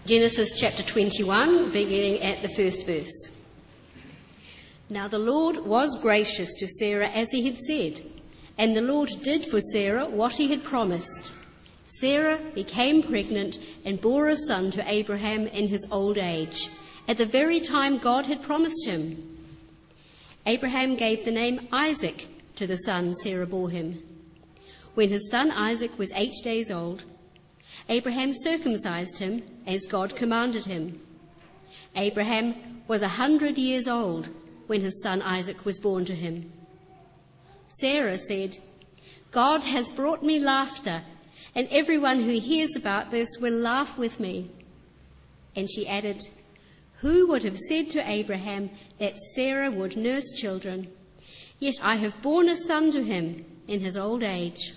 Genesis chapter 21, beginning at the first verse. Now the Lord was gracious to Sarah as he had said, and the Lord did for Sarah what he had promised. Sarah became pregnant and bore a son to Abraham in his old age, at the very time God had promised him. Abraham gave the name Isaac to the son Sarah bore him. When his son Isaac was 8 days old, Abraham circumcised him as God commanded him. Abraham was 100 years old when his son Isaac was born to him. Sarah said, "God has brought me laughter, and everyone who hears about this will laugh with me." And she added, "Who would have said to Abraham that Sarah would nurse children? Yet I have borne a son to him in his old age."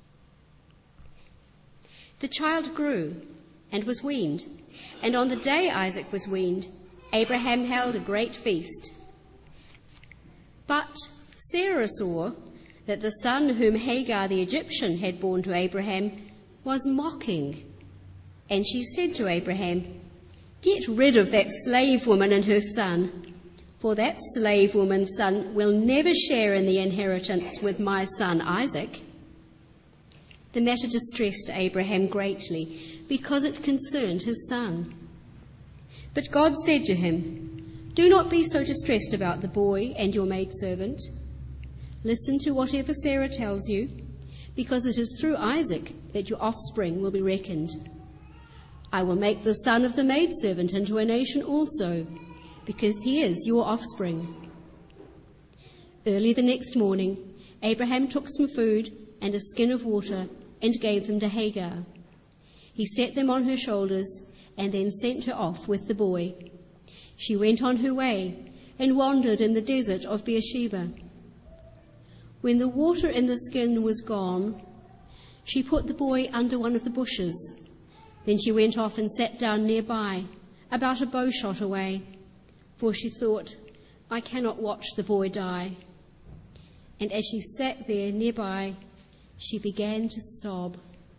The child grew and was weaned, and on the day Isaac was weaned, Abraham held a great feast. But Sarah saw that the son whom Hagar the Egyptian had borne to Abraham was mocking, and she said to Abraham, "Get rid of that slave woman and her son, for that slave woman's son will never share in the inheritance with my son Isaac." The matter distressed Abraham greatly, because it concerned his son. But God said to him, "Do not be so distressed about the boy and your maidservant. Listen to whatever Sarah tells you, because it is through Isaac that your offspring will be reckoned. I will make the son of the maidservant into a nation also, because he is your offspring." Early the next morning, Abraham took some food and a skin of water and gave them to Hagar. He set them on her shoulders and then sent her off with the boy. She went on her way and wandered in the desert of Beersheba. When the water in the skin was gone, she put the boy under one of the bushes. Then she went off and sat down nearby, about a bow shot away, for she thought, "I cannot watch the boy die." And as she sat there nearby, she began to sob.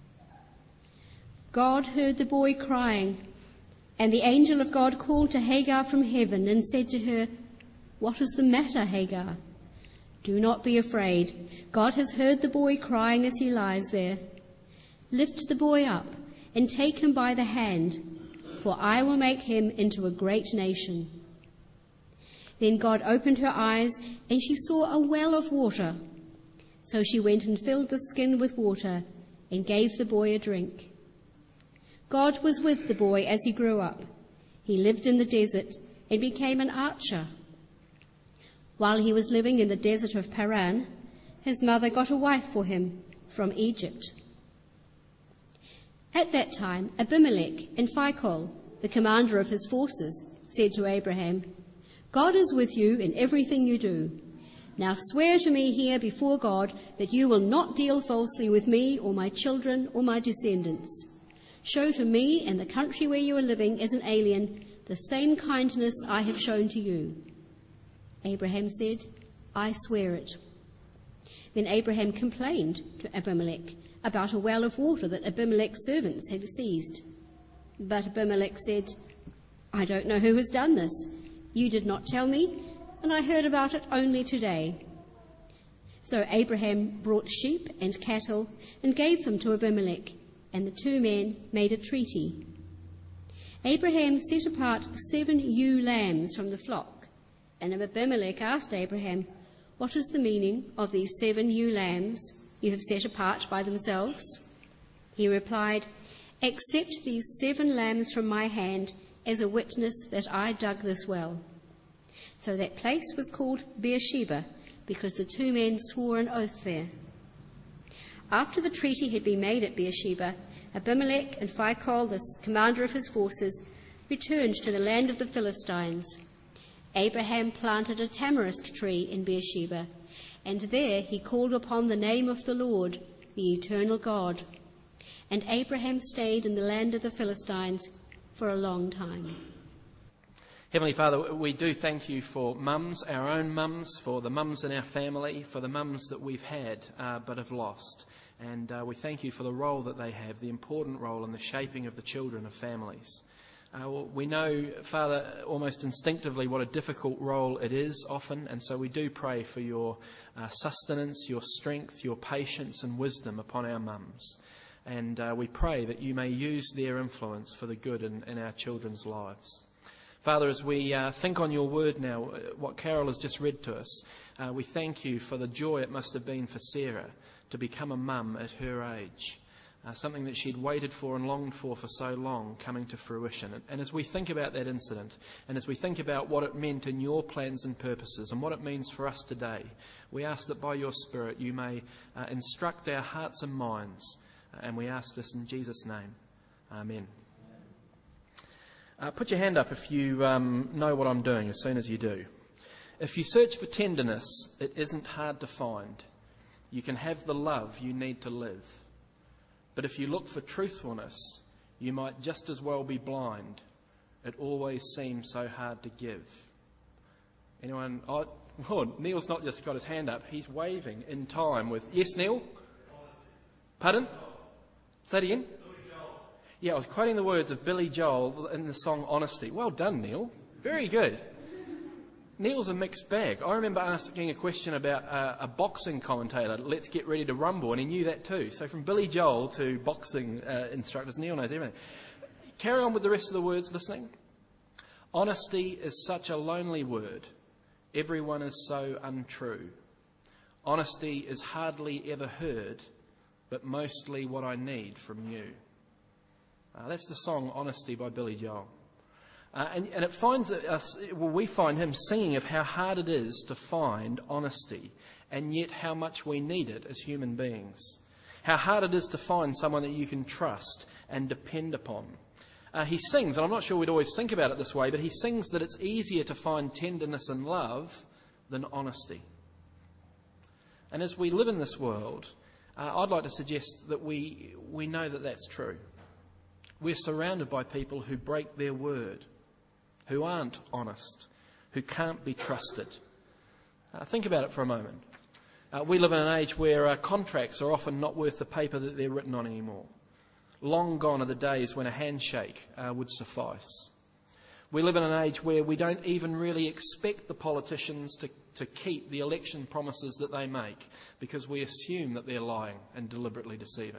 God heard the boy crying, and the angel of God called to Hagar from heaven and said to her, "What is the matter, Hagar? Do not be afraid. God has heard the boy crying as he lies there. Lift the boy up and take him by the hand, for I will make him into a great nation." Then God opened her eyes, and she saw a well of water. So she went and filled the skin with water and gave the boy a drink. God was with the boy as he grew up. He lived in the desert and became an archer. While he was living in the desert of Paran, his mother got a wife for him from Egypt. At that time, Abimelech and Phicol, the commander of his forces, said to Abraham, "God is with you in everything you do. Now swear to me here before God that you will not deal falsely with me or my children or my descendants. Show to me and the country where you are living as an alien the same kindness I have shown to you." Abraham said, "I swear it." Then Abraham complained to Abimelech about a well of water that Abimelech's servants had seized. But Abimelech said, "I don't know who has done this. You did not tell me, and I heard about it only today." So Abraham brought sheep and cattle and gave them to Abimelech, and the two men made a treaty. Abraham set apart 7 ewe lambs from the flock, and Abimelech asked Abraham, "What is the meaning of these 7 ewe lambs you have set apart by themselves?" He replied, "Accept these 7 lambs from my hand as a witness that I dug this well." So that place was called Beersheba, because the two men swore an oath there. After the treaty had been made at Beersheba, Abimelech and Phicol, the commander of his forces, returned to the land of the Philistines. Abraham planted a tamarisk tree in Beersheba, and there he called upon the name of the Lord, the eternal God. And Abraham stayed in the land of the Philistines for a long time. Heavenly Father, we do thank you for mums, our own mums, for the mums in our family, for the mums that we've had but have lost. And we thank you for the role that they have, the important role in the shaping of the children of families. We know, Father, almost instinctively what a difficult role it is often, and so we do pray for your sustenance, your strength, your patience and wisdom upon our mums. And we pray that you may use their influence for the good in our children's lives. Father, as we think on your word now, what Carol has just read to us, we thank you for the joy it must have been for Sarah to become a mum at her age. Something that she'd waited for and longed for so long coming to fruition. And as we think about that incident, and as we think about what it meant in your plans and purposes and what it means for us today, we ask that by your Spirit you may instruct our hearts and minds, and we ask this in Jesus' name. Amen. Put your hand up if you know what I'm doing as soon as you do. If you search for tenderness, it isn't hard to find. You can have the love you need to live. But if you look for truthfulness, you might just as well be blind. It always seems so hard to give. Anyone? Oh, Neil's not just got his hand up. He's waving in time with... Yes, Neil? Pardon? Say it again? Yeah, I was quoting the words of Billy Joel in the song Honesty. Well done, Neil. Very good. Neil's a mixed bag. I remember asking a question about a boxing commentator, let's get ready to rumble, and he knew that too. So from Billy Joel to boxing instructors, Neil knows everything. Carry on with the rest of the words listening. Honesty is such a lonely word. Everyone is so untrue. Honesty is hardly ever heard, but mostly what I need from you. That's the song Honesty by Billy Joel. And it finds us, well, we find him singing of how hard it is to find honesty, and yet how much we need it as human beings. How hard it is to find someone that you can trust and depend upon. He sings, and I'm not sure we'd always think about it this way, but he sings that it's easier to find tenderness and love than honesty. And as we live in this world, I'd like to suggest that we know that that's true. We're surrounded by people who break their word, who aren't honest, who can't be trusted. Think about it for a moment. We live in an age where contracts are often not worth the paper that they're written on anymore. Long gone are the days when a handshake would suffice. We live in an age where we don't even really expect the politicians to keep the election promises that they make, because we assume that they're lying and deliberately deceiving.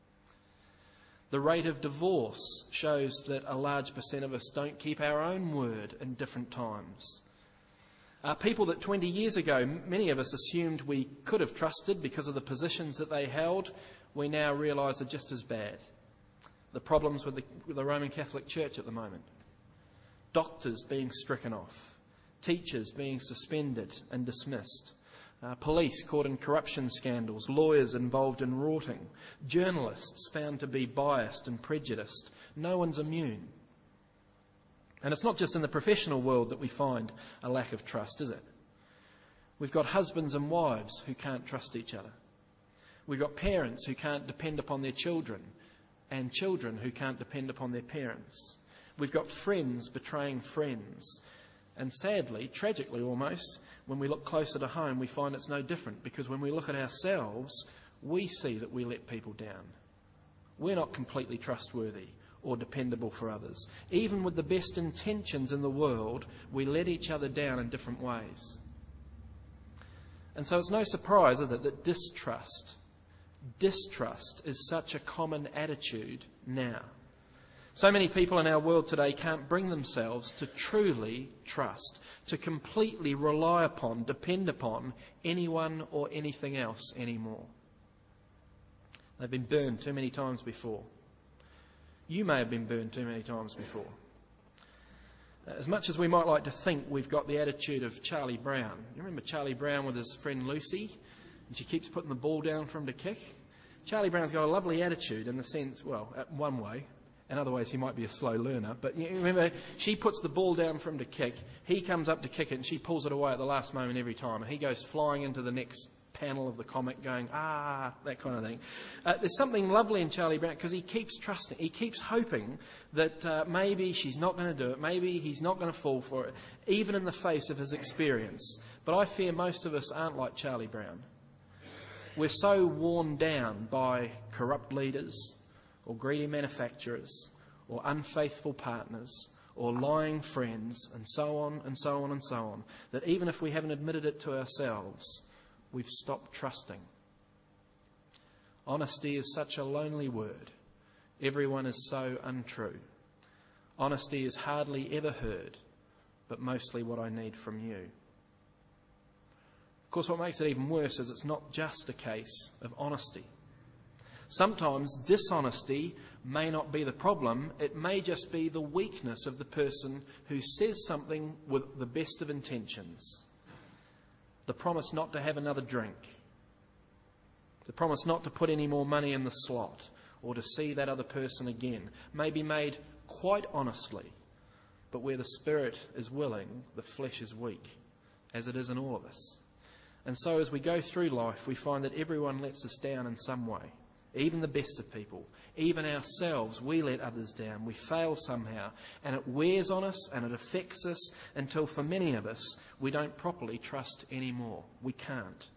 The rate of divorce shows that a large percent of us don't keep our own word in different times. People that 20 years ago, many of us assumed we could have trusted because of the positions that they held, we now realise are just as bad. The problems with the Roman Catholic Church at the moment. Doctors being stricken off. Teachers being suspended and dismissed. Police caught in corruption scandals, lawyers involved in rorting, journalists found to be biased and prejudiced. No one's immune. And it's not just in the professional world that we find a lack of trust, is it? We've got husbands and wives who can't trust each other. We've got parents who can't depend upon their children, and children who can't depend upon their parents. We've got friends betraying friends. And sadly, tragically almost, when we look closer to home, we find it's no different, because when we look at ourselves, we see that we let people down. We're not completely trustworthy or dependable for others. Even with the best intentions in the world, we let each other down in different ways. And so it's no surprise, is it, that distrust is such a common attitude now. So many people in our world today can't bring themselves to truly trust, to completely rely upon, depend upon anyone or anything else anymore. They've been burned too many times before. You may have been burned too many times before. As much as we might like to think we've got the attitude of Charlie Brown. You remember Charlie Brown with his friend Lucy? And she keeps putting the ball down for him to kick. Charlie Brown's got a lovely attitude in the sense, well, one way. In other ways, he might be a slow learner. But you remember, she puts the ball down for him to kick. He comes up to kick it, and she pulls it away at the last moment every time. And he goes flying into the next panel of the comic going, that kind of thing. There's something lovely in Charlie Brown, because he keeps trusting. He keeps hoping that maybe she's not going to do it. Maybe he's not going to fall for it, even in the face of his experience. But I fear most of us aren't like Charlie Brown. We're so worn down by corrupt leaders, or greedy manufacturers, or unfaithful partners, or lying friends, and so on and so on and so on, that even if we haven't admitted it to ourselves, we've stopped trusting. Honesty is such a lonely word. Everyone is so untrue. Honesty is hardly ever heard, but mostly what I need from you. Of course, what makes it even worse is it's not just a case of honesty. Sometimes dishonesty may not be the problem. It may just be the weakness of the person who says something with the best of intentions. The promise not to have another drink. The promise not to put any more money in the slot or to see that other person again may be made quite honestly. But where the spirit is willing, the flesh is weak, as it is in all of us. And so as we go through life, we find that everyone lets us down in some way. Even the best of people, even ourselves, we let others down. We fail somehow, and it wears on us and it affects us until for many of us, we don't properly trust anymore. We can't.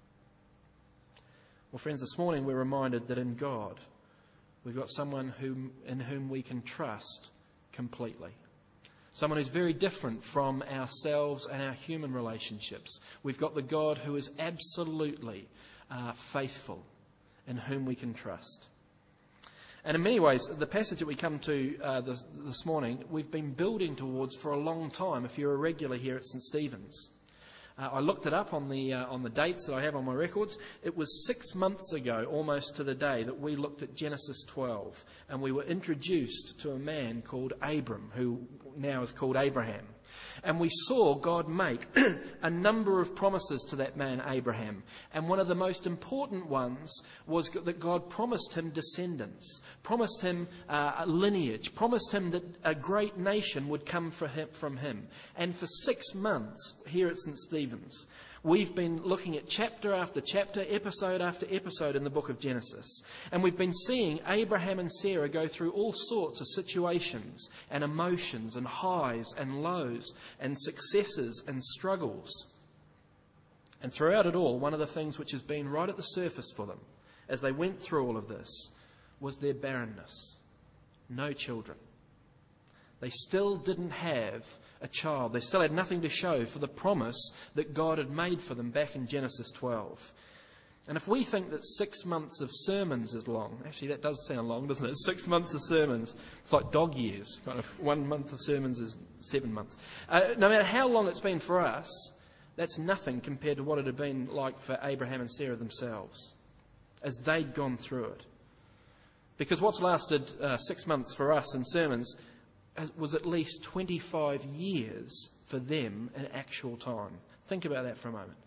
Well, friends, this morning we're reminded that in God, we've got someone in whom we can trust completely. Someone who's very different from ourselves and our human relationships. We've got the God who is absolutely faithful, in whom we can trust. And in many ways, the passage that we come to this morning, we've been building towards for a long time, if you're a regular here at St. Stephen's. I looked it up on the dates that I have on my records. It was 6 months ago, almost to the day, that we looked at Genesis 12, and we were introduced to a man called Abram, who now is called Abraham. And we saw God make a number of promises to that man Abraham. And one of the most important ones was that God promised him descendants, promised him a lineage, promised him that a great nation would come from him. And for 6 months here at St. Stephen's, we've been looking at chapter after chapter, episode after episode in the book of Genesis. And we've been seeing Abraham and Sarah go through all sorts of situations and emotions and highs and lows and successes and struggles. And throughout it all, one of the things which has been right at the surface for them as they went through all of this was their barrenness. No children. They still didn't have a child. They still had nothing to show for the promise that God had made for them back in Genesis 12. And if we think that 6 months of sermons is long, actually that does sound long, doesn't it? 6 months of sermons, it's like dog years. Kind of 1 month of sermons is 7 months. No matter how long it's been for us, that's nothing compared to what it had been like for Abraham and Sarah themselves as they'd gone through it. Because what's lasted 6 months for us in sermons was at least 25 years for them in actual time. Think about that for a moment.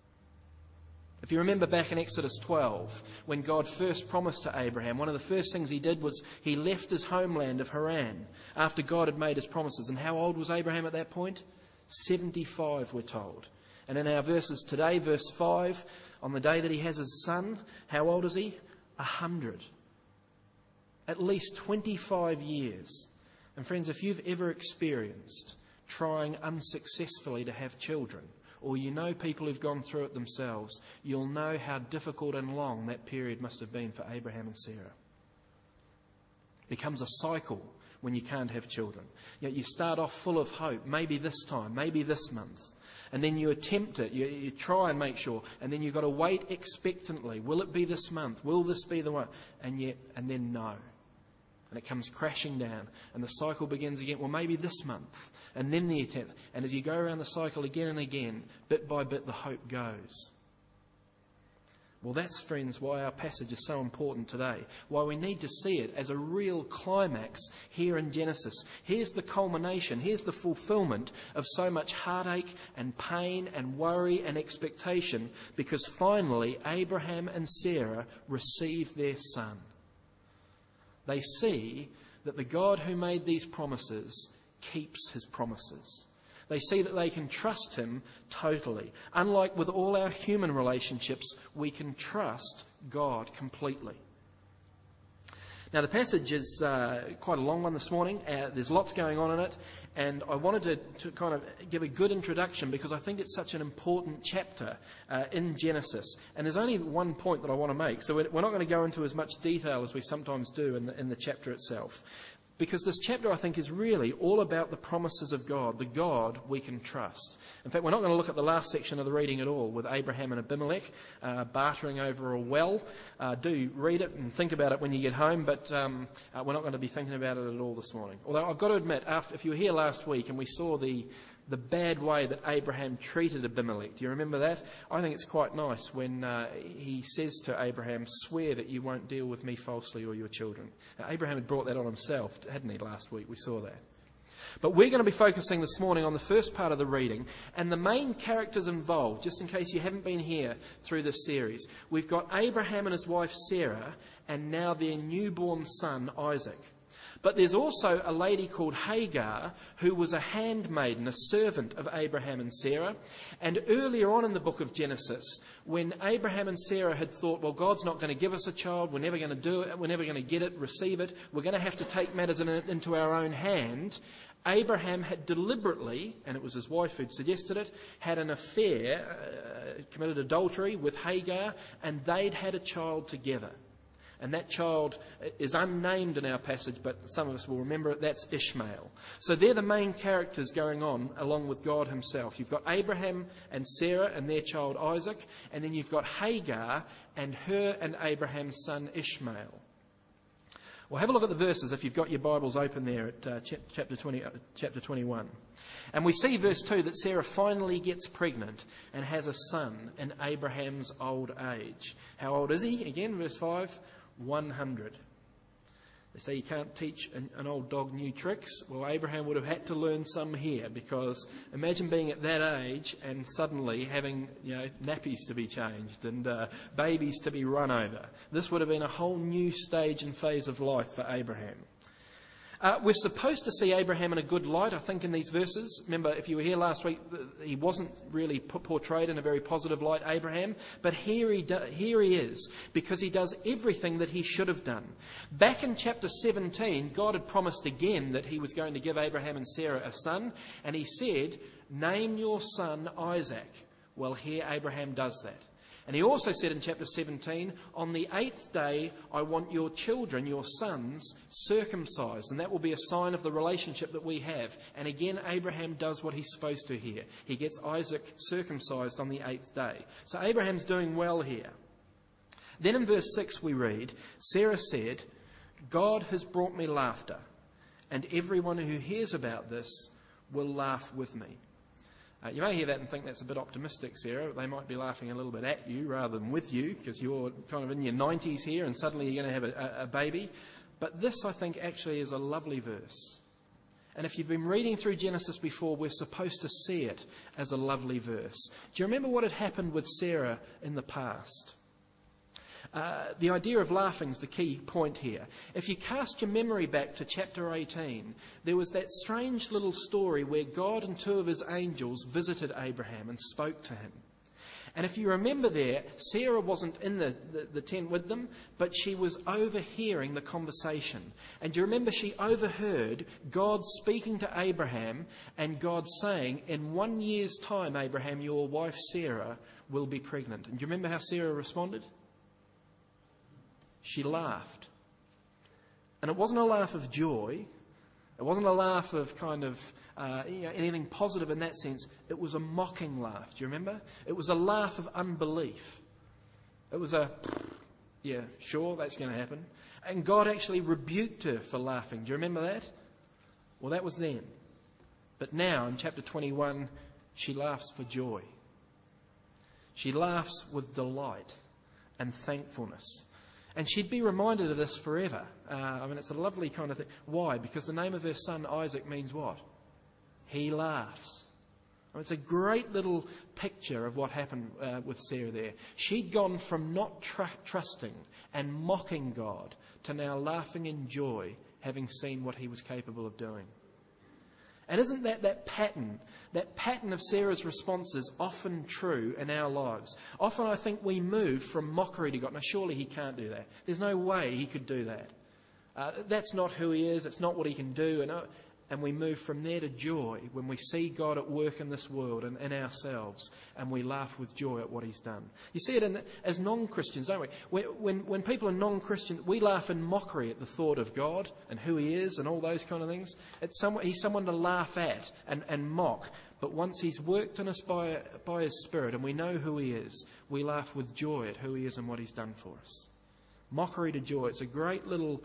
If you remember back in Exodus 12, when God first promised to Abraham, one of the first things he did was he left his homeland of Haran after God had made his promises. And how old was Abraham at that point? 75, we're told. And in our verses today, verse 5, on the day that he has his son, how old is he? 100. At least 25 years. And friends, if you've ever experienced trying unsuccessfully to have children, or you know people who've gone through it themselves, you'll know how difficult and long that period must have been for Abraham and Sarah. It becomes a cycle when you can't have children. You start off full of hope, maybe this time, maybe this month. And then you attempt it, you try and make sure, and then you've got to wait expectantly. Will it be this month? Will this be the one? And then no. And it comes crashing down. And the cycle begins again. Well, maybe this month. And then the attempt. And as you go around the cycle again and again, bit by bit, the hope goes. Well, that's, friends, why our passage is so important today. Why we need to see it as a real climax here in Genesis. Here's the culmination. Here's the fulfillment of so much heartache and pain and worry and expectation. Because finally, Abraham and Sarah receive their son. They see that the God who made these promises keeps his promises. They see that they can trust him totally. Unlike with all our human relationships, we can trust God completely. Now, the passage is quite a long one this morning. There's lots going on in it. And I wanted to kind of give a good introduction because I think it's such an important chapter in Genesis. And there's only one point that I want to make. So we're not going to go into as much detail as we sometimes do in the chapter itself. Because this chapter, I think, is really all about the promises of God, the God we can trust. In fact, we're not going to look at the last section of the reading at all, with Abraham and Abimelech bartering over a well. Do read it and think about it when you get home, but we're not going to be thinking about it at all this morning. Although I've got to admit, if you were here last week and we saw the bad way that Abraham treated Abimelech. Do you remember that? I think it's quite nice when he says to Abraham, "Swear that you won't deal with me falsely or your children." Now, Abraham had brought that on himself, hadn't he, last week? We saw that. But we're going to be focusing this morning on the first part of the reading and the main characters involved, just in case you haven't been here through this series. We've got Abraham and his wife Sarah, and now their newborn son Isaac. But there's also a lady called Hagar, who was a handmaiden, a servant of Abraham and Sarah. And earlier on in the book of Genesis, when Abraham and Sarah had thought, well, God's not going to give us a child, we're never going to do it, we're never going to get it, receive it, we're going to have to take matters into our own hand, Abraham had deliberately, and it was his wife who'd suggested it, had an affair, committed adultery with Hagar, and they'd had a child together. And that child is unnamed in our passage, but some of us will remember it. That's Ishmael. So they're the main characters going on along with God himself. You've got Abraham and Sarah and their child Isaac, and then you've got Hagar and her and Abraham's son Ishmael. Well, have a look at the verses if you've got your Bibles open there at chapter 21. And we see verse 2 that Sarah finally gets pregnant and has a son in Abraham's old age. How old is he? Again, verse 5. 100. They say you can't teach an old dog new tricks. Well, Abraham would have had to learn some here, because imagine being at that age and suddenly having, nappies to be changed and babies to be run over. This would have been a whole new stage and phase of life for Abraham. We're supposed to see Abraham in a good light, I think, in these verses. Remember, if you were here last week, he wasn't really portrayed in a very positive light, Abraham. But here he is, because he does everything that he should have done. Back in chapter 17, God had promised again that he was going to give Abraham and Sarah a son. And he said, "Name your son Isaac." Well, here Abraham does that. And he also said in chapter 17, "On the 8th day, I want your children, your sons, circumcised." And that will be a sign of the relationship that we have. And again, Abraham does what he's supposed to here. He gets Isaac circumcised on the 8th day. So Abraham's doing well here. Then in verse 6 we read, Sarah said, "God has brought me laughter, and everyone who hears about this will laugh with me." You may hear that and think that's a bit optimistic, Sarah. They might be laughing a little bit at you rather than with you, because you're kind of in your 90s here and suddenly you're going to have a baby. But this, I think, actually is a lovely verse. And if you've been reading through Genesis before, we're supposed to see it as a lovely verse. Do you remember what had happened with Sarah in the past? The idea of laughing is the key point here. If you cast your memory back to chapter 18, there was that strange little story where God and two of his angels visited Abraham and spoke to him. And if you remember there, Sarah wasn't in the tent with them, but she was overhearing the conversation. And do you remember she overheard God speaking to Abraham and God saying, "In 1 year's time, Abraham, your wife Sarah will be pregnant." And do you remember how Sarah responded? She laughed. And it wasn't a laugh of joy. It wasn't a laugh of kind of anything positive in that sense. It was a mocking laugh. Do you remember? It was a laugh of unbelief. It was yeah, sure, that's going to happen. And God actually rebuked her for laughing. Do you remember that? Well, that was then. But now, in chapter 21, she laughs for joy. She laughs with delight and thankfulness. And she'd be reminded of this forever. It's a lovely kind of thing. Why? Because the name of her son, Isaac, means what? He laughs. It's a great little picture of what happened with Sarah there. She'd gone from not trusting and mocking God to now laughing in joy, having seen what he was capable of doing. And isn't that pattern of Sarah's responses often true in our lives? Often I think we move from mockery to God. Now surely he can't do that. There's no way he could do that. That's not who he is. It's not what he can do. and we move from there to joy when we see God at work in this world and in ourselves, and we laugh with joy at what he's done. You see it as non-Christians, don't we? When people are non-Christian, we laugh in mockery at the thought of God and who he is and all those kind of things. He's someone to laugh at and mock. But once he's worked on us by his Spirit and we know who he is, we laugh with joy at who he is and what he's done for us. Mockery to joy. It's a great little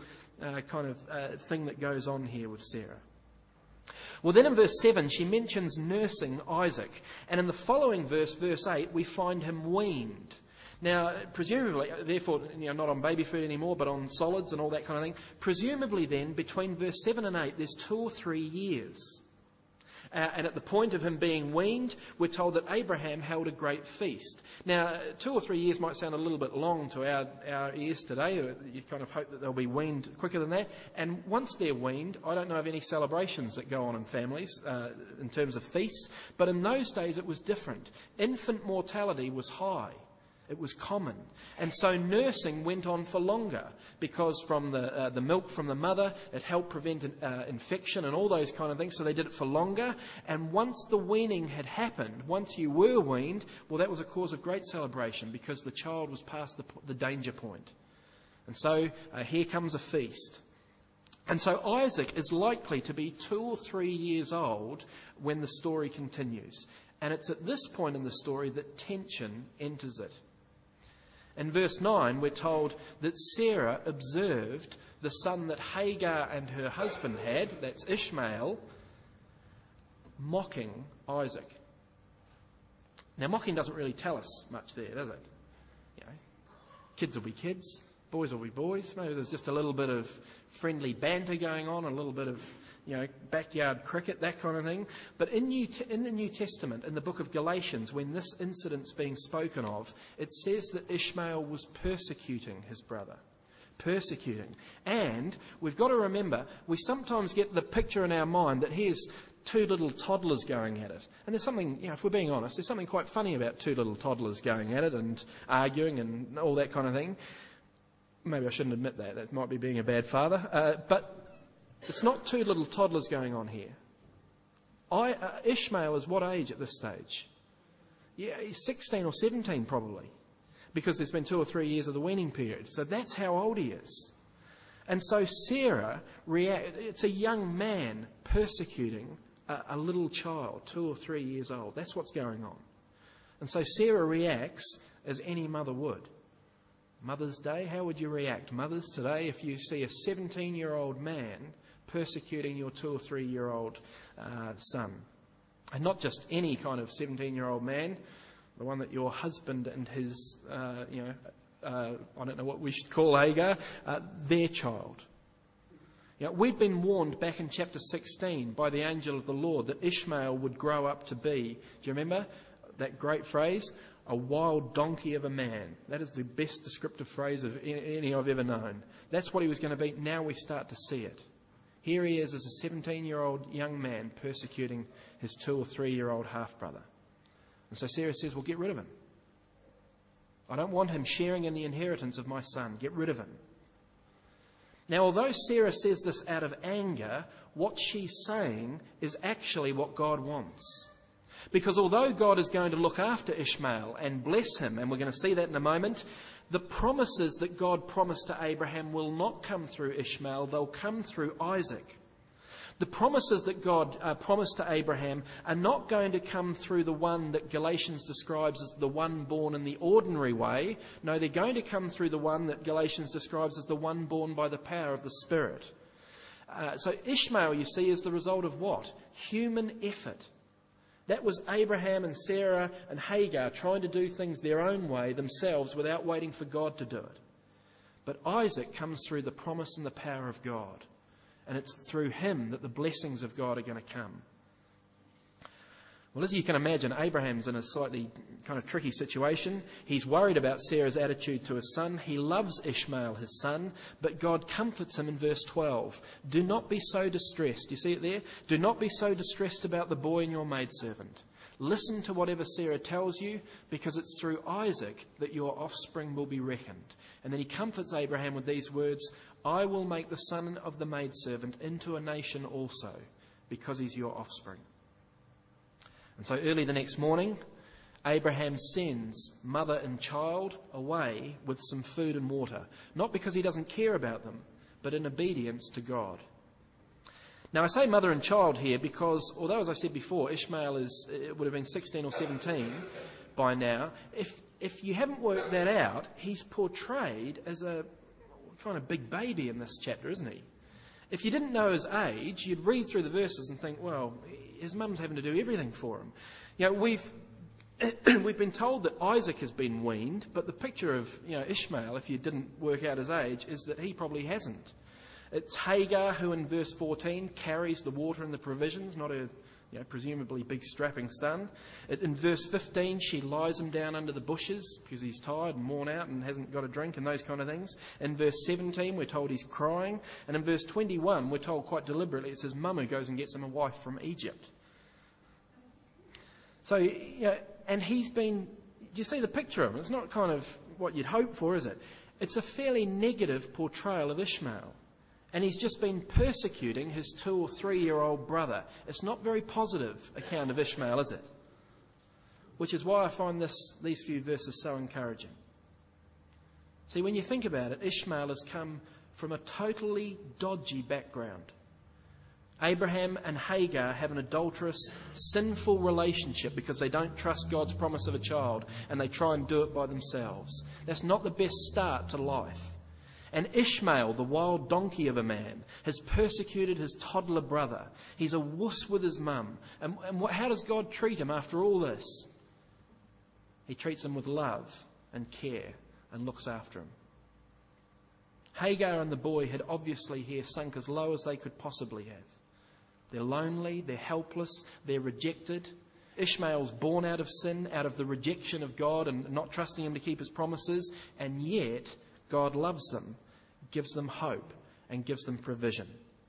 thing that goes on here with Sarah. Well, then in verse 7, she mentions nursing Isaac. And in the following verse, verse 8, we find him weaned. Now, presumably, therefore, not on baby food anymore, but on solids and all that kind of thing. Presumably then, between verse 7 and 8, there's 2 or 3 years. And at the point of him being weaned, we're told that Abraham held a great feast. Now, 2 or 3 years might sound a little bit long to our ears today. You kind of hope that they'll be weaned quicker than that. And once they're weaned, I don't know of any celebrations that go on in families in terms of feasts. But in those days, it was different. Infant mortality was high. It was common. And so nursing went on for longer because from the milk from the mother, it helped prevent infection and all those kind of things. So they did it for longer. And once the weaning had happened, once you were weaned, well, that was a cause of great celebration because the child was past the danger point. And so here comes a feast. And so Isaac is likely to be 2 or 3 years old when the story continues. And it's at this point in the story that tension enters it. In verse 9, we're told that Sarah observed the son that Hagar and her husband had, that's Ishmael, mocking Isaac. Now, mocking doesn't really tell us much there, does it? Kids will be kids, boys will be boys. Maybe there's just a little bit of friendly banter going on, a little bit of backyard cricket, that kind of thing. But in the New Testament, in the book of Galatians, when this incident's being spoken of, it says that Ishmael was persecuting his brother. Persecuting. And we've got to remember, we sometimes get the picture in our mind that here's 2 little toddlers going at it. And there's something, if we're being honest, there's something quite funny about 2 little toddlers going at it and arguing and all that kind of thing. Maybe I shouldn't admit that. That might be being a bad father. But it's not 2 little toddlers going on here. Ishmael is what age at this stage? Yeah, he's 16 or 17 probably, because there's been 2 or 3 years of the weaning period. So that's how old he is. And so Sarah, it's a young man persecuting a little child, 2 or 3 years old. That's what's going on. And so Sarah reacts as any mother would. Mother's Day, how would you react, mothers, today, if you see a 17-year-old man persecuting your 2 or 3-year-old son? And not just any kind of 17-year-old man, the one that your husband and his, I don't know what we should call Hagar, their child. We'd been warned back in chapter 16 by the angel of the Lord that Ishmael would grow up to be, do you remember that great phrase? A wild donkey of a man. That is the best descriptive phrase of any I've ever known. That's what he was going to be. Now we start to see it. Here he is as a 17-year-old young man persecuting his 2 or 3-year-old half-brother. And so Sarah says, well, get rid of him. I don't want him sharing in the inheritance of my son. Get rid of him. Now, although Sarah says this out of anger, what she's saying is actually what God wants. Because although God is going to look after Ishmael and bless him, and we're going to see that in a moment, the promises that God promised to Abraham will not come through Ishmael, they'll come through Isaac. The promises that God promised to Abraham are not going to come through the one that Galatians describes as the one born in the ordinary way. No, they're going to come through the one that Galatians describes as the one born by the power of the Spirit. So Ishmael, you see, is the result of what? Human effort. That was Abraham and Sarah and Hagar trying to do things their own way themselves without waiting for God to do it. But Isaac comes through the promise and the power of God. And it's through him that the blessings of God are going to come. Well, as you can imagine, Abraham's in a slightly kind of tricky situation. He's worried about Sarah's attitude to his son. He loves Ishmael, his son, but God comforts him in verse 12. Do not be so distressed. You see it there? Do not be so distressed about the boy and your maidservant. Listen to whatever Sarah tells you, because it's through Isaac that your offspring will be reckoned. And then he comforts Abraham with these words, I will make the son of the maidservant into a nation also, because he's your offspring. And so early the next morning, Abraham sends mother and child away with some food and water, not because he doesn't care about them, but in obedience to God. Now I say mother and child here because, although as I said before, Ishmael would have been 16 or 17 by now, if you haven't worked that out, he's portrayed as a kind of big baby in this chapter, isn't he? If you didn't know his age, you'd read through the verses and think, well, his mum's having to do everything for him. You know, we've been told that Isaac has been weaned, but the picture of Ishmael, if you didn't work out his age, is that he probably hasn't. It's Hagar who in verse 14 carries the water and the provisions, not her presumably big strapping son. In verse 15, she lies him down under the bushes because he's tired and worn out and hasn't got a drink and those kind of things. In verse 17, we're told he's crying. And in verse 21, we're told quite deliberately, it's his mum who goes and gets him a wife from Egypt. So, and he's been, do you see the picture of him? It's not kind of what you'd hope for, is it? It's a fairly negative portrayal of Ishmael. And he's just been persecuting his 2 or 3-year-old brother. It's not very positive account of Ishmael, is it? Which is why I find these few verses so encouraging. See, when you think about it, Ishmael has come from a totally dodgy background. Abraham and Hagar have an adulterous, sinful relationship because they don't trust God's promise of a child and they try and do it by themselves. That's not the best start to life. And Ishmael, the wild donkey of a man, has persecuted his toddler brother. He's a wuss with his mum. And how does God treat him after all this? He treats him with love and care and looks after him. Hagar and the boy had obviously here sunk as low as they could possibly have. They're lonely, they're helpless, they're rejected. Ishmael's born out of sin, out of the rejection of God and not trusting him to keep his promises, and yet God loves them, gives them hope, and gives them provision.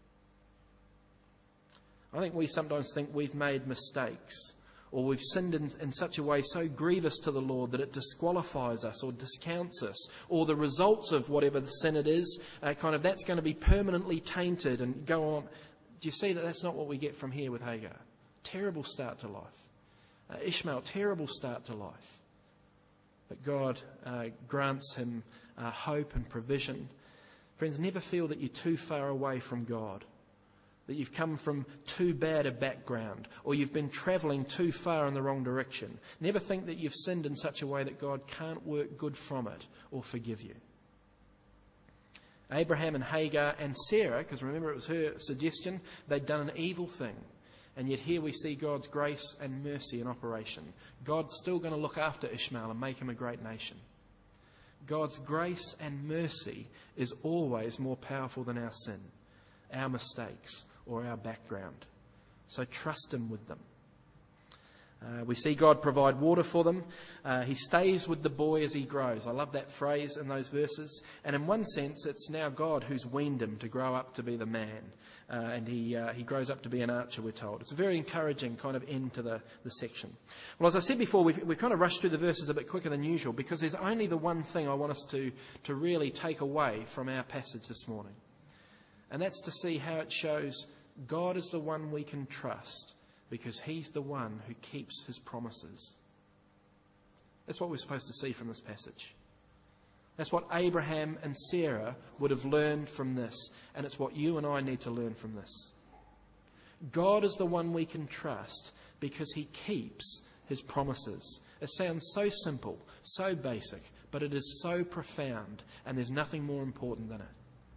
I think we sometimes think we've made mistakes, or we've sinned in such a way so grievous to the Lord that it disqualifies us or discounts us, or the results of whatever the sin it is, that's going to be permanently tainted and go on. Do you see that that's not what we get from here with Hagar? Terrible start to life. Ishmael, terrible start to life. But God grants him hope and provision. Friends, never feel that you're too far away from God, that you've come from too bad a background, or you've been travelling too far in the wrong direction. Never think that you've sinned in such a way that God can't work good from it or forgive you. Abraham and Hagar and Sarah, because remember it was her suggestion, they'd done an evil thing. And yet here we see God's grace and mercy in operation. God's still going to look after Ishmael and make him a great nation. God's grace and mercy is always more powerful than our sin, our mistakes, or our background. So trust him with them. We see God provide water for them. He stays with the boy as he grows. I love that phrase in those verses. And in one sense, it's now God who's weaned him to grow up to be the man. And he grows up to be an archer, we're told. It's a very encouraging kind of end to the section. Well, as I said before, we've kind of rushed through the verses a bit quicker than usual because there's only the one thing I want us to really take away from our passage this morning. And that's to see how it shows God is the one we can trust because he's the one who keeps his promises. That's what we're supposed to see from this passage. That's what Abraham and Sarah would have learned from this, and it's what you and I need to learn from this. God is the one we can trust because he keeps his promises. It sounds so simple, so basic, but it is so profound, and there's nothing more important than it.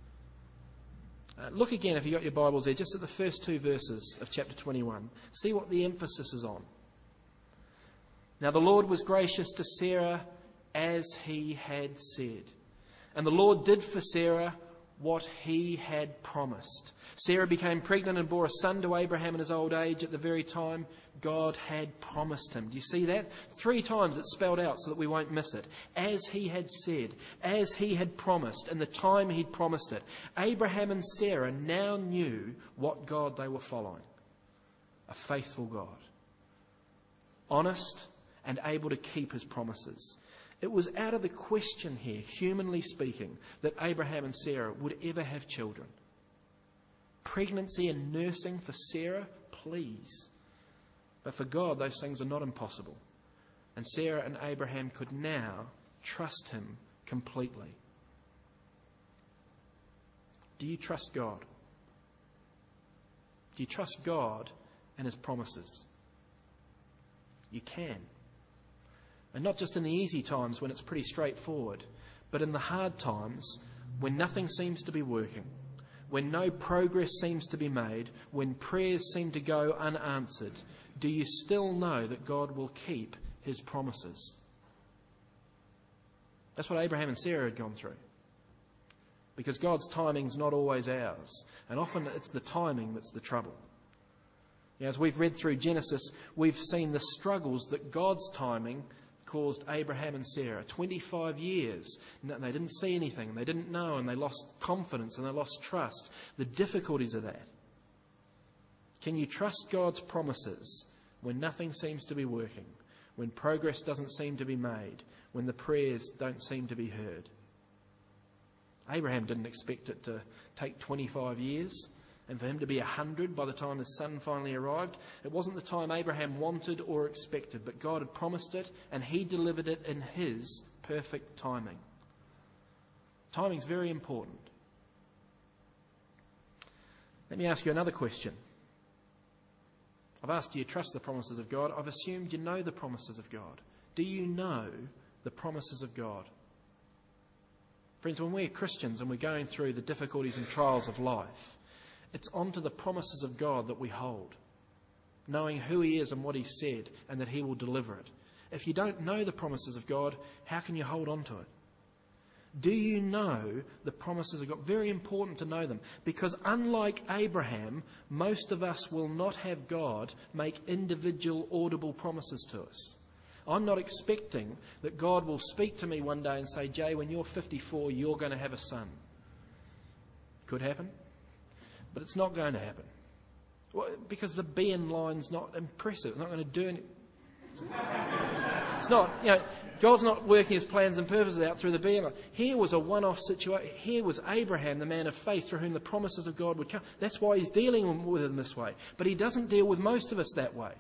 Look again, if you've got your Bibles there, just at the first 2 verses of chapter 21. See what the emphasis is on. Now the Lord was gracious to Sarah as he had said. And the Lord did for Sarah what he had promised. Sarah became pregnant and bore a son to Abraham in his old age at the very time God had promised him. Do you see that? 3 times it's spelled out so that we won't miss it. As he had said, as he had promised, and the time he'd promised it. Abraham and Sarah now knew what God they were following. A faithful God. Honest and able to keep his promises. It was out of the question here, humanly speaking, that Abraham and Sarah would ever have children. Pregnancy and nursing for Sarah, please. But for God, those things are not impossible. And Sarah and Abraham could now trust him completely. Do you trust God? Do you trust God and his promises? You can. And not just in the easy times when it's pretty straightforward, but in the hard times when nothing seems to be working, when no progress seems to be made, when prayers seem to go unanswered, do you still know that God will keep his promises? That's what Abraham and Sarah had gone through. Because God's timing's not always ours. And often it's the timing that's the trouble. As we've read through Genesis, we've seen the struggles that God's timing caused Abraham and Sarah. 25 years. They didn't see anything. They didn't know, and they lost confidence and they lost trust. The difficulties of that. Can you trust God's promises when nothing seems to be working? When progress doesn't seem to be made? When the prayers don't seem to be heard? Abraham didn't expect it to take 25 years and for him to be 100 by the time his son finally arrived. It wasn't the time Abraham wanted or expected, but God had promised it and he delivered it in his perfect timing. Timing's very important. Let me ask you another question. I've asked, do you trust the promises of God? I've assumed you know the promises of God. Do you know the promises of God? Friends, when we're Christians and we're going through the difficulties and trials of life, it's onto the promises of God that we hold, knowing who he is and what he said and that he will deliver it. If you don't know the promises of God, how can you hold on to it? Do you know the promises of God? Very important to know them, because unlike Abraham, most of us will not have God make individual audible promises to us. I'm not expecting that God will speak to me one day and say, Jay, when you're 54, you're going to have a son. Could happen, but it's not going to happen. Well, because the B in line's not impressive. It's not going to do anything. It's not, God's not working his plans and purposes out through the B in line. Here was a one-off situation. Here was Abraham, the man of faith, through whom the promises of God would come. That's why he's dealing with them this way. But he doesn't deal with most of us that way.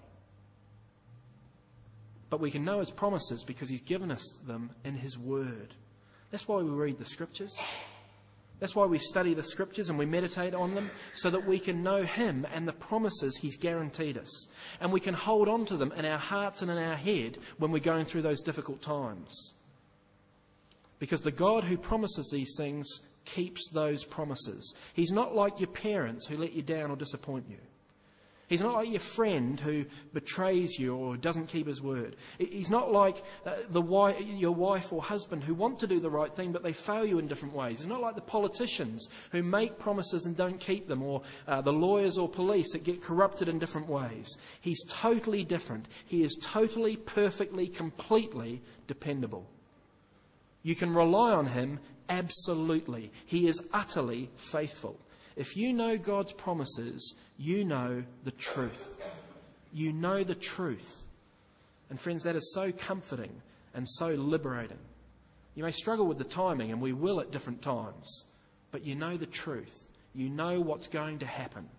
But we can know his promises because he's given us them in his word. That's why we read the scriptures. That's why we study the scriptures and we meditate on them, so that we can know him and the promises he's guaranteed us. And we can hold on to them in our hearts and in our head when we're going through those difficult times. Because the God who promises these things keeps those promises. He's not like your parents who let you down or disappoint you. He's not like your friend who betrays you or doesn't keep his word. He's not like your wife or husband who want to do the right thing but they fail you in different ways. He's not like the politicians who make promises and don't keep them, or the lawyers or police that get corrupted in different ways. He's totally different. He is totally, perfectly, completely dependable. You can rely on him absolutely. He is utterly faithful. If you know God's promises, you know the truth. You know the truth. And friends, that is so comforting and so liberating. You may struggle with the timing, and we will at different times, but you know the truth. You know what's going to happen.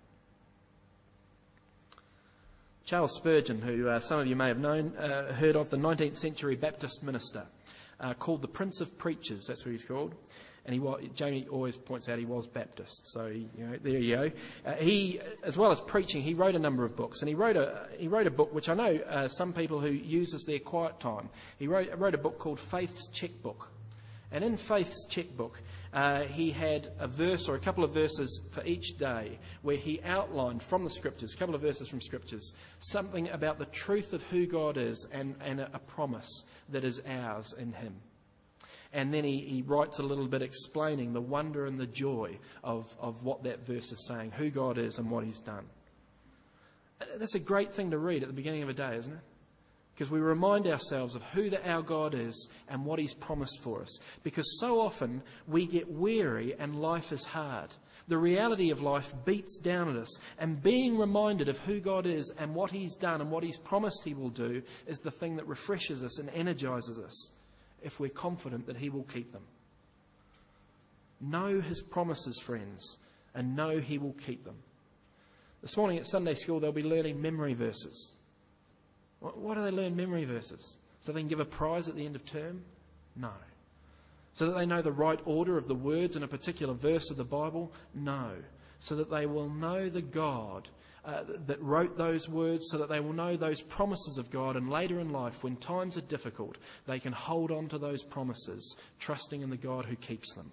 Charles Spurgeon, who some of you may have heard of, the 19th century Baptist minister, called the Prince of Preachers, that's what he's called. And Jamie always points out he was Baptist, so there you go. He, as well as preaching, he wrote a number of books, and he wrote a book which I know some people who use as their quiet time. He wrote a book called Faith's Checkbook, and in Faith's Checkbook, he had a verse or a couple of verses for each day where he outlined from the Scriptures, a couple of verses from Scriptures, something about the truth of who God is and a promise that is ours in him. And then he writes a little bit explaining the wonder and the joy of what that verse is saying, who God is and what he's done. That's a great thing to read at the beginning of a day, isn't it? Because we remind ourselves of who our God is and what he's promised for us. Because so often we get weary and life is hard. The reality of life beats down at us. And being reminded of who God is and what he's done and what he's promised he will do is the thing that refreshes us and energizes us, if we're confident that he will keep them. Know his promises, friends. and know He will keep them. This morning at Sunday school, they'll be learning memory verses. Why do they learn memory verses? So they can give a prize at the end of term? No. So that they know the right order of the words in a particular verse of the Bible? No. So that they will know the God that wrote those words, so that they will know those promises of God, and later in life, when times are difficult, they can hold on to those promises, trusting in the God who keeps them.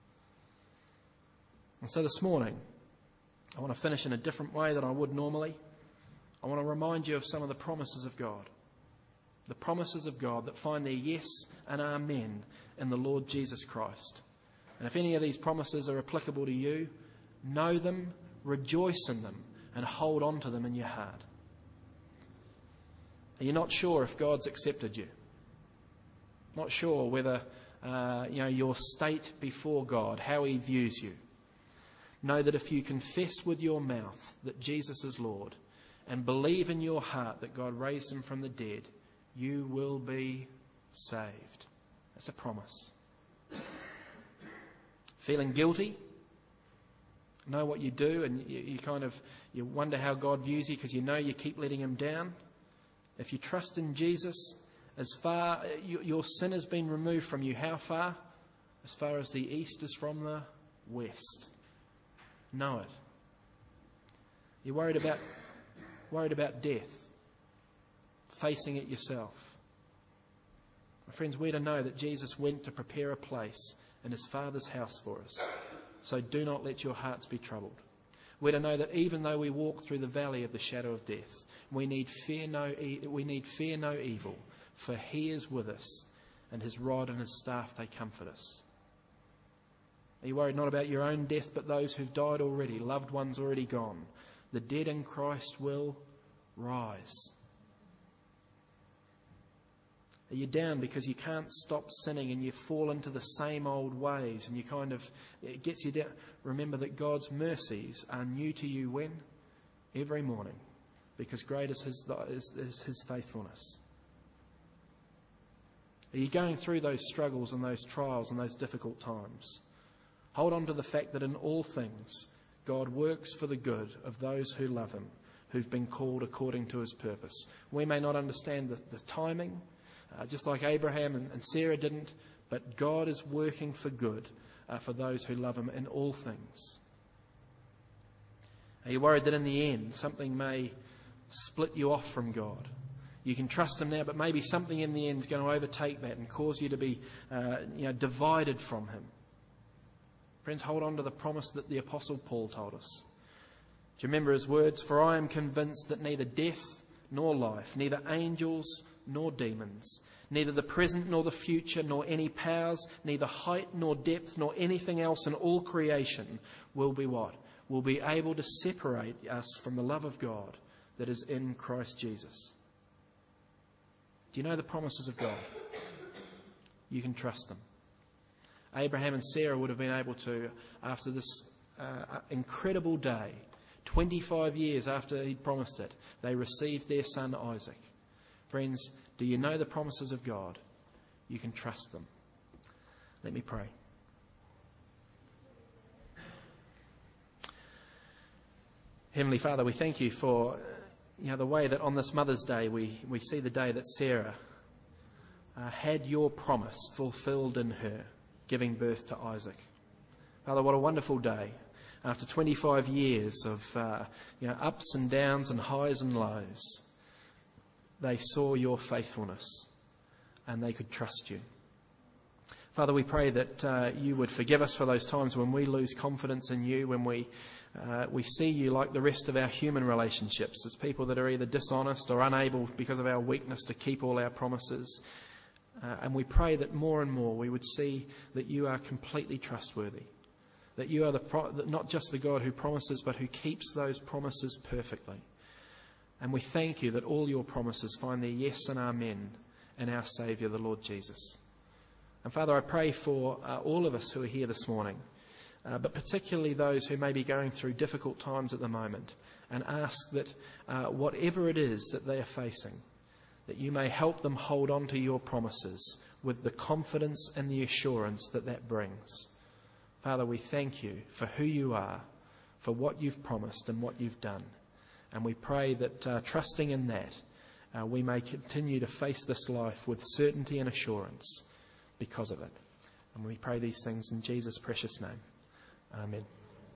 And so this morning, I want to finish in a different way than I would normally. I want to remind you of some of the promises of God. The promises of God that find their yes and amen in the Lord Jesus Christ. And if any of these promises are applicable to you, know them, rejoice in them, and hold on to them in your heart. Are you not sure if God's accepted you? Not sure whether your state before God, how He views you? Know that if you confess with your mouth that Jesus is Lord and believe in your heart that God raised Him from the dead, you will be saved. That's a promise. Feeling guilty? Know what you do, and you wonder how God views you because you know you keep letting Him down. If you trust in Jesus, as far your sin has been removed from you, how far? As far as the east is from the west. Know it. You're worried about death, facing it yourself. My friends, we're to know that Jesus went to prepare a place in His Father's house for us. So do not let your hearts be troubled. We're to know that even though we walk through the valley of the shadow of death, we need fear no evil, for He is with us, and His rod and His staff, they comfort us. Are you worried not about your own death, but those who've died already, loved ones already gone? The dead in Christ will rise. Are you down because you can't stop sinning and you fall into the same old ways and it gets you down? Remember that God's mercies are new to you when? Every morning. Because great is His faithfulness. Are you going through those struggles and those trials and those difficult times? Hold on to the fact that in all things, God works for the good of those who love Him, who've been called according to His purpose. We may not understand the timing, just like Abraham and Sarah didn't, but God is working for good for those who love Him in all things. Are you worried that in the end something may split you off from God? You can trust Him now, but maybe something in the end is going to overtake that and cause you to be divided from Him. Friends, hold on to the promise that the Apostle Paul told us. Do you remember his words? For I am convinced that neither death nor life, neither angels nor demons, neither the present nor the future, nor any powers, neither height nor depth, nor anything else in all creation will be what? Will be able to separate us from the love of God that is in Christ Jesus. Do you know the promises of God? You can trust them. Abraham and Sarah would have been able to, after this incredible day, 25 years after He'd promised it, they received their son Isaac. Friends, do you know the promises of God? You can trust them. Let me pray. Heavenly Father, we thank You for the way that on this Mother's Day we see the day that Sarah had Your promise fulfilled in her, giving birth to Isaac. Father, what a wonderful day. After 25 years of ups and downs and highs and lows, they saw Your faithfulness and they could trust You. Father, we pray that You would forgive us for those times when we lose confidence in You, when we see You like the rest of our human relationships, as people that are either dishonest or unable because of our weakness to keep all our promises. And we pray that more and more we would see that You are completely trustworthy, that You are not just the God who promises, but who keeps those promises perfectly. And we thank You that all Your promises find their yes and amen in our Saviour, the Lord Jesus. And Father, I pray for all of us who are here this morning, but particularly those who may be going through difficult times at the moment, and ask that whatever it is that they are facing, that You may help them hold on to Your promises with the confidence and the assurance that brings. Father, we thank You for who You are, for what you've promised and what you've done. And we pray that trusting in that, we may continue to face this life with certainty and assurance because of it. And we pray these things in Jesus' precious name. Amen.